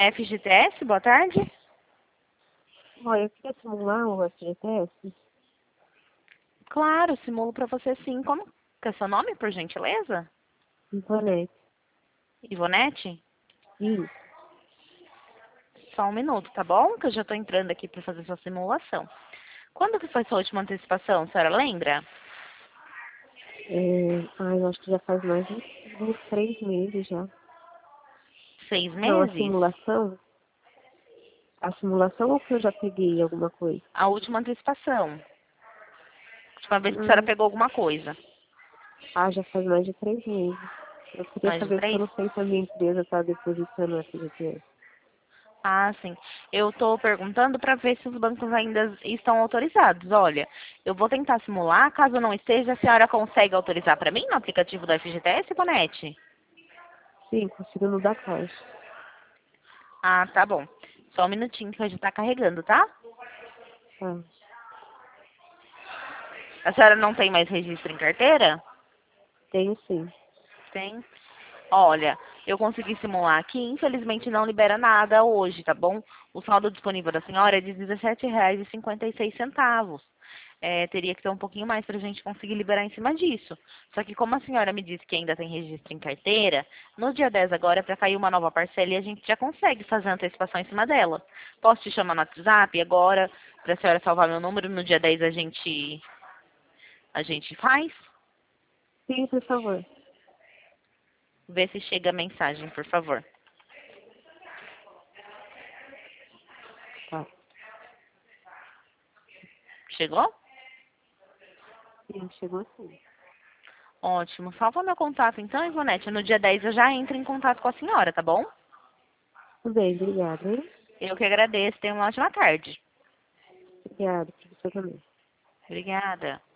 FGTS, boa tarde. Olha, eu queria simular o FGTS. Claro, simulo para você sim. Como que é seu nome, por gentileza? Internet. Ivonete? Isso. Só um minuto, tá bom? Que eu já estou entrando aqui para fazer sua simulação. Quando que foi sua última antecipação, a senhora lembra? Eu acho que já faz mais de uns 3 meses já. 6 Não, a meses? simulação? A simulação ou que eu já peguei alguma coisa? A última antecipação. A última vez que a senhora Hum, pegou alguma coisa. já faz mais de 3 meses. Eu queria Mais de saber porque eu 3? não sei se a minha empresa está depositando o FGTS. Ah, sim. Eu estou perguntando para ver se os bancos ainda estão autorizados. Olha, eu vou tentar simular. Caso não esteja, a senhora consegue autorizar para mim no aplicativo do FGTS, Bonete? Sim, consigo no da Caixa. Ah, tá bom. Só um minutinho que hoje está carregando, tá? Tá. A senhora não tem mais registro em carteira? Tenho sim. Tem. Olha, eu consegui simular aqui, infelizmente não libera nada hoje, tá bom? O saldo disponível da senhora é de R$ 17,56. Teria que ter um pouquinho mais para a gente conseguir liberar em cima disso. Só que como a senhora me disse que ainda tem registro em carteira, no dia 10 agora é para cair uma nova parcela e a gente já consegue fazer a antecipação em cima dela. Posso te chamar no WhatsApp agora para a senhora salvar meu número? No dia 10 a gente faz? Sim, por favor. Vê se chega a mensagem, por favor. Tá. Chegou? Sim, chegou sim. Ótimo. Salva meu contato então, Ivonete. No dia 10 eu já entro em contato com a senhora, tá bom? Tudo bem, obrigada, hein? Eu que agradeço. Tenha uma ótima tarde. Obrigada, professor também. Obrigada.